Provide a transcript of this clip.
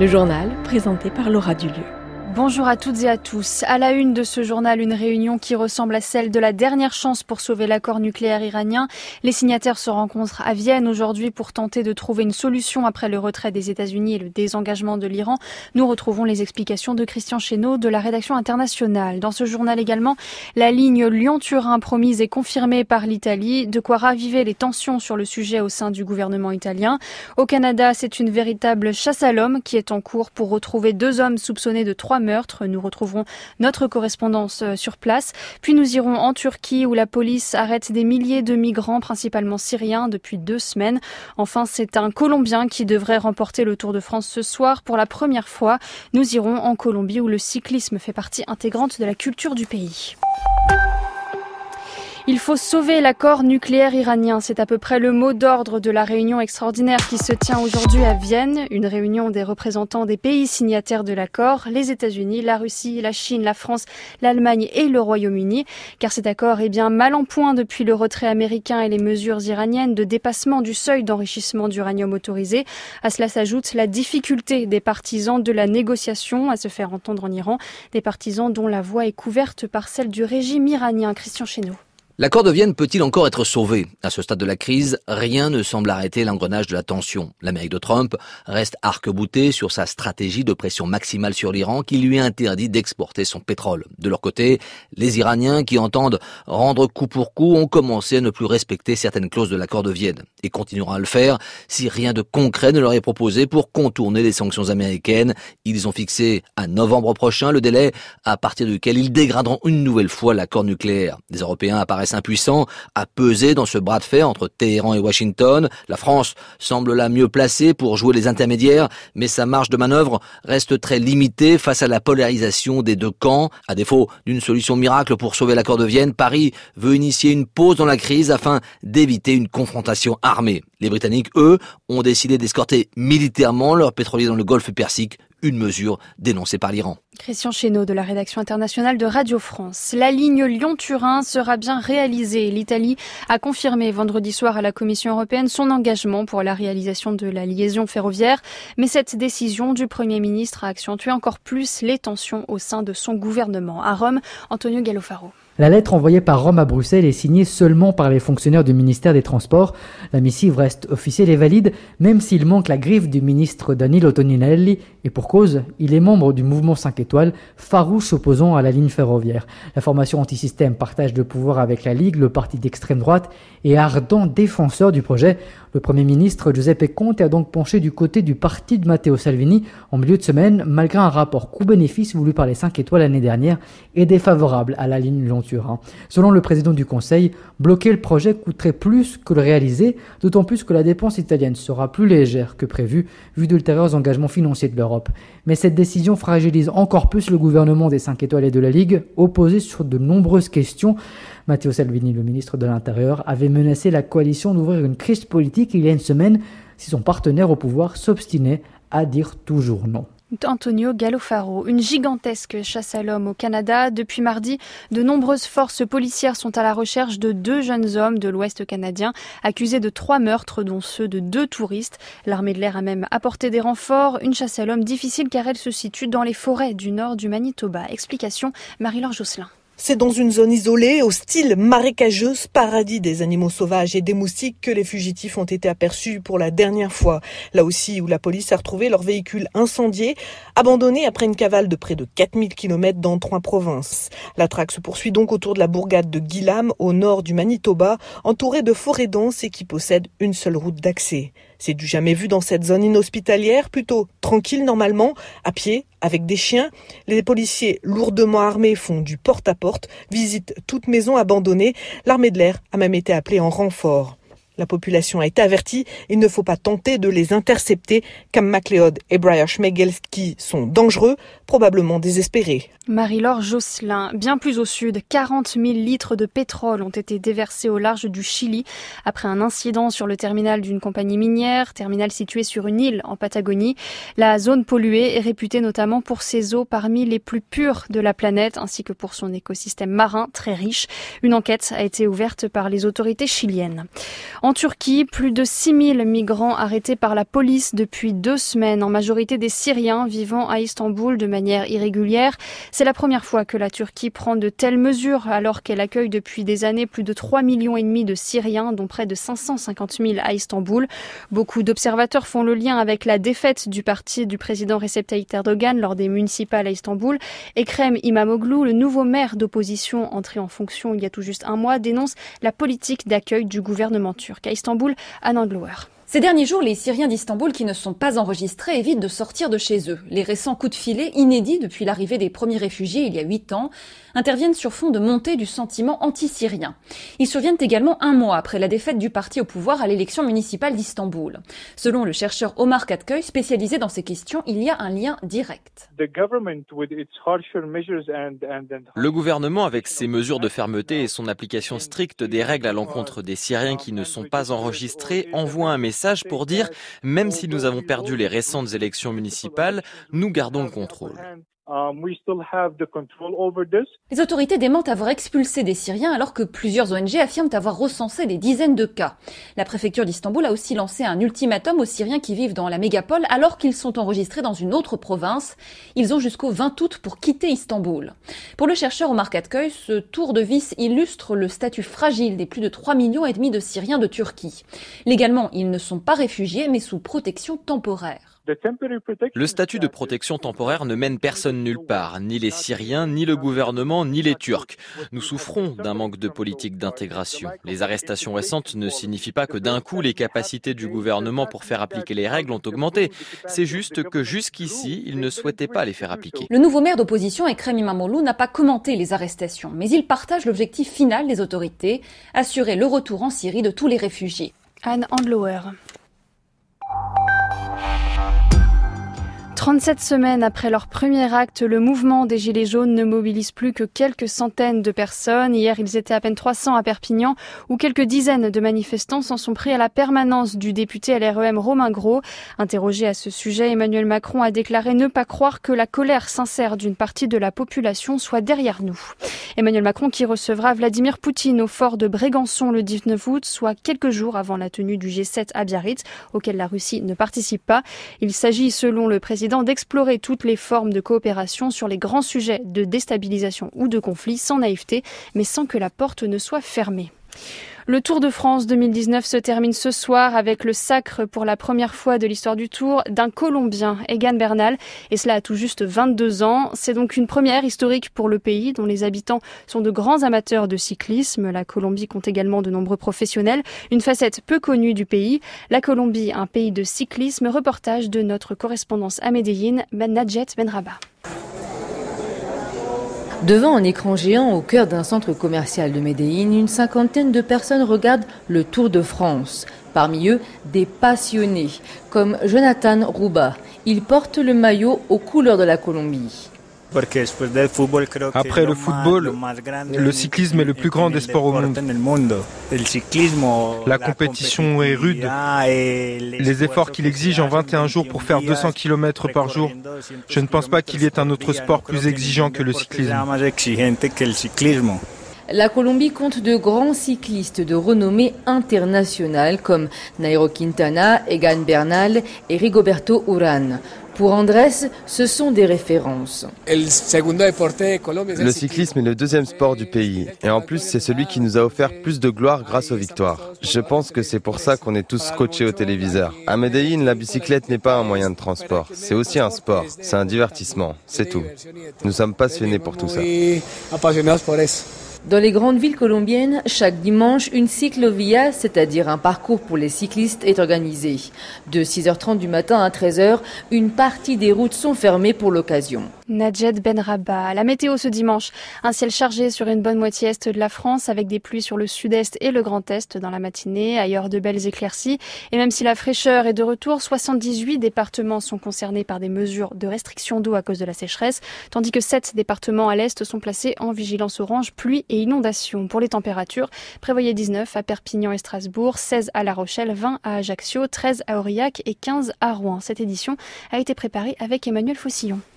Le journal présenté par Laura Dulieu. Bonjour à toutes et à tous. À la une de ce journal, une réunion qui ressemble à celle de la dernière chance pour sauver l'accord nucléaire iranien. Les signataires se rencontrent à Vienne aujourd'hui pour tenter de trouver une solution après le retrait des États-Unis et le désengagement de l'Iran. Nous retrouvons les explications de Christian Chesneau de la rédaction internationale. Dans ce journal également, la ligne Lyon-Turin promise et confirmée par l'Italie, de quoi raviver les tensions sur le sujet au sein du gouvernement italien. Au Canada, c'est une véritable chasse à l'homme qui est en cours pour retrouver 2 hommes soupçonnés de 3 meurtres. Nous retrouverons notre correspondance sur place. Puis nous irons en Turquie où la police arrête des milliers de migrants, principalement syriens, depuis 2 semaines. Enfin, c'est un Colombien qui devrait remporter le Tour de France ce soir pour la première fois. Nous irons en Colombie où le cyclisme fait partie intégrante de la culture du pays. Il faut sauver l'accord nucléaire iranien. C'est à peu près le mot d'ordre de la réunion extraordinaire qui se tient aujourd'hui à Vienne. Une réunion des représentants des pays signataires de l'accord, les États-Unis, la Russie, la Chine, la France, l'Allemagne et le Royaume-Uni. Car cet accord est bien mal en point depuis le retrait américain et les mesures iraniennes de dépassement du seuil d'enrichissement d'uranium autorisé. À cela s'ajoute la difficulté des partisans de la négociation à se faire entendre en Iran. Des partisans dont la voix est couverte par celle du régime iranien. Christian Chesneau. L'accord de Vienne peut-il encore être sauvé ? À ce stade de la crise, rien ne semble arrêter l'engrenage de la tension. L'Amérique de Trump reste arc-boutée sur sa stratégie de pression maximale sur l'Iran qui lui interdit d'exporter son pétrole. De leur côté, les Iraniens qui entendent rendre coup pour coup ont commencé à ne plus respecter certaines clauses de l'accord de Vienne et continueront à le faire si rien de concret ne leur est proposé pour contourner les sanctions américaines. Ils ont fixé à novembre prochain le délai à partir duquel ils dégraderont une nouvelle fois l'accord nucléaire. Les Européens apparaissent impuissants à peser dans ce bras de fer entre Téhéran et Washington. La France semble la mieux placée pour jouer les intermédiaires, mais sa marge de manœuvre reste très limitée face à la polarisation des 2 camps. À défaut d'une solution miracle pour sauver l'accord de Vienne, Paris veut initier une pause dans la crise afin d'éviter une confrontation armée. Les Britanniques, eux, ont décidé d'escorter militairement leurs pétroliers dans le golfe Persique, une mesure dénoncée par l'Iran. Christian Chesneau de la rédaction internationale de Radio France. La ligne Lyon-Turin sera bien réalisée. L'Italie a confirmé vendredi soir à la Commission européenne son engagement pour la réalisation de la liaison ferroviaire. Mais cette décision du Premier ministre a accentué encore plus les tensions au sein de son gouvernement. À Rome, Antonio Gallofaro. La lettre envoyée par Rome à Bruxelles est signée seulement par les fonctionnaires du ministère des Transports. La missive reste officielle et valide, même s'il manque la griffe du ministre Danilo Toninelli. Et pour cause, il est membre du mouvement 5 étoiles, farouche opposant à la ligne ferroviaire. La formation anti-système partage le pouvoir avec la Ligue, le parti d'extrême droite, et ardent défenseur du projet. Le Premier ministre Giuseppe Conte a donc penché du côté du parti de Matteo Salvini en milieu de semaine, malgré un rapport coût-bénéfice voulu par les 5 étoiles l'année dernière et défavorable à la ligne Lyon-Turin. Selon le président du Conseil, bloquer le projet coûterait plus que le réaliser, d'autant plus que la dépense italienne sera plus légère que prévu, vu d'ultérieurs engagements financiers de l'Europe. Mais cette décision fragilise encore plus le gouvernement des 5 étoiles et de la Ligue, opposé sur de nombreuses questions. Matteo Salvini, le ministre de l'Intérieur, avait menacé la coalition d'ouvrir une crise politique il y a une semaine si son partenaire au pouvoir s'obstinait à dire toujours non. Antonio Gallofaro. Une gigantesque chasse à l'homme au Canada. Depuis mardi, de nombreuses forces policières sont à la recherche de 2 jeunes hommes de l'Ouest canadien accusés de 3 meurtres, dont ceux de 2 touristes. L'armée de l'air a même apporté des renforts. Une chasse à l'homme difficile car elle se situe dans les forêts du nord du Manitoba. Explication, Marie-Laure Josselin. C'est dans une zone isolée, hostile, marécageuse, paradis des animaux sauvages et des moustiques que les fugitifs ont été aperçus pour la dernière fois. Là aussi où la police a retrouvé leur véhicule incendié, abandonné après une cavale de près de 4000 km dans 3 provinces. La traque se poursuit donc autour de la bourgade de Gillam, au nord du Manitoba, entourée de forêts denses et qui possède une seule route d'accès. C'est du jamais vu dans cette zone inhospitalière, plutôt tranquille normalement, à pied, avec des chiens. Les policiers lourdement armés font du porte-à-porte, visitent toute maison abandonnée. L'armée de l'air a même été appelée en renfort. La population a été avertie, il ne faut pas tenter de les intercepter. Cam McLeod et Brian Schmegelski sont dangereux, probablement désespérés. Marie-Laure Josselin, bien plus au sud, 40 000 litres de pétrole ont été déversés au large du Chili après un incident sur le terminal d'une compagnie minière, terminal situé sur une île en Patagonie. La zone polluée est réputée notamment pour ses eaux parmi les plus pures de la planète ainsi que pour son écosystème marin très riche. Une enquête a été ouverte par les autorités chiliennes. En Turquie, plus de 6000 migrants arrêtés par la police depuis 2 semaines, en majorité des Syriens vivant à Istanbul de manière irrégulière. C'est la première fois que la Turquie prend de telles mesures alors qu'elle accueille depuis des années plus de 3,5 millions de Syriens, dont près de 550 000 à Istanbul. Beaucoup d'observateurs font le lien avec la défaite du parti du président Recep Tayyip Erdogan lors des municipales à Istanbul. Ekrem İmamoğlu, le nouveau maire d'opposition entré en fonction il y a tout juste un mois, dénonce la politique d'accueil du gouvernement turc. À Istanbul, Anne Anglower. Ces derniers jours, les Syriens d'Istanbul qui ne sont pas enregistrés évitent de sortir de chez eux. Les récents coups de filet, inédits depuis l'arrivée des premiers réfugiés il y a 8 ans, interviennent sur fond de montée du sentiment anti-syrien. Ils surviennent également un mois après la défaite du parti au pouvoir à l'élection municipale d'Istanbul. Selon le chercheur Omar Katköy, spécialisé dans ces questions, il y a un lien direct. Le gouvernement, avec ses mesures de fermeté et son application stricte des règles à l'encontre des Syriens qui ne sont pas enregistrés, envoie un message pour dire « Même si nous avons perdu les récentes élections municipales, nous gardons le contrôle ». Les autorités démentent avoir expulsé des Syriens alors que plusieurs ONG affirment avoir recensé des dizaines de cas. La préfecture d'Istanbul a aussi lancé un ultimatum aux Syriens qui vivent dans la mégapole alors qu'ils sont enregistrés dans une autre province. Ils ont jusqu'au 20 août pour quitter Istanbul. Pour le chercheur Omar Katköy, ce tour de vis illustre le statut fragile des plus de 3,5 millions de Syriens de Turquie. Légalement, ils ne sont pas réfugiés mais sous protection temporaire. Le statut de protection temporaire ne mène personne nulle part, ni les Syriens, ni le gouvernement, ni les Turcs. Nous souffrons d'un manque de politique d'intégration. Les arrestations récentes ne signifient pas que d'un coup les capacités du gouvernement pour faire appliquer les règles ont augmenté. C'est juste que jusqu'ici, ils ne souhaitaient pas les faire appliquer. Le nouveau maire d'opposition, Ekrem İmamoğlu, n'a pas commenté les arrestations, mais il partage l'objectif final des autorités, assurer le retour en Syrie de tous les réfugiés. Anne Andlower. 37 semaines après leur premier acte, le mouvement des Gilets jaunes ne mobilise plus que quelques centaines de personnes. Hier, ils étaient à peine 300 à Perpignan, où quelques dizaines de manifestants s'en sont pris à la permanence du député LREM Romain Grau. Interrogé à ce sujet, Emmanuel Macron a déclaré ne pas croire que la colère sincère d'une partie de la population soit derrière nous. Emmanuel Macron qui recevra Vladimir Poutine au fort de Brégançon le 19 août, soit quelques jours avant la tenue du G7 à Biarritz, auquel la Russie ne participe pas. Il s'agit, selon le président, d'explorer toutes les formes de coopération sur les grands sujets de déstabilisation ou de conflit sans naïveté, mais sans que la porte ne soit fermée. Le Tour de France 2019 se termine ce soir avec le sacre pour la première fois de l'histoire du Tour d'un Colombien, Egan Bernal, et cela à tout juste 22 ans. C'est donc une première historique pour le pays dont les habitants sont de grands amateurs de cyclisme. La Colombie compte également de nombreux professionnels, une facette peu connue du pays. La Colombie, un pays de cyclisme, reportage de notre correspondance à Medellín, Nadjet Benraba. Devant un écran géant au cœur d'un centre commercial de Medellín, une cinquantaine de personnes regardent le Tour de France. Parmi eux, des passionnés, comme Jonathan Rouba. Il porte le maillot aux couleurs de la Colombie. Après le football, le cyclisme est le plus grand des sports au monde. La compétition est rude. Les efforts qu'il exige en 21 jours pour faire 200 km par jour, je ne pense pas qu'il y ait un autre sport plus exigeant que le cyclisme. La Colombie compte de grands cyclistes de renommée internationale comme Nairo Quintana, Egan Bernal et Rigoberto Urán. Pour Andrés, ce sont des références. Le cyclisme est le deuxième sport du pays. Et en plus, c'est celui qui nous a offert plus de gloire grâce aux victoires. Je pense que c'est pour ça qu'on est tous scotchés au téléviseur. À Medellín, la bicyclette n'est pas un moyen de transport. C'est aussi un sport. C'est un divertissement. C'est tout. Nous sommes passionnés pour tout ça. Dans les grandes villes colombiennes, chaque dimanche, une cyclovia, c'est-à-dire un parcours pour les cyclistes, est organisé. De 6h30 du matin à 13h, une partie des routes sont fermées pour l'occasion. Nadjet Benraba. La météo ce dimanche, un ciel chargé sur une bonne moitié est de la France avec des pluies sur le sud-est et le grand est dans la matinée, ailleurs de belles éclaircies. Et même si la fraîcheur est de retour, 78 départements sont concernés par des mesures de restriction d'eau à cause de la sécheresse, tandis que 7 départements à l'est sont placés en vigilance orange, pluie et inondations. Pour les températures, prévoyez 19 à Perpignan et Strasbourg, 16 à La Rochelle, 20 à Ajaccio, 13 à Aurillac et 15 à Rouen. Cette édition a été préparée avec Emmanuel Faucillon.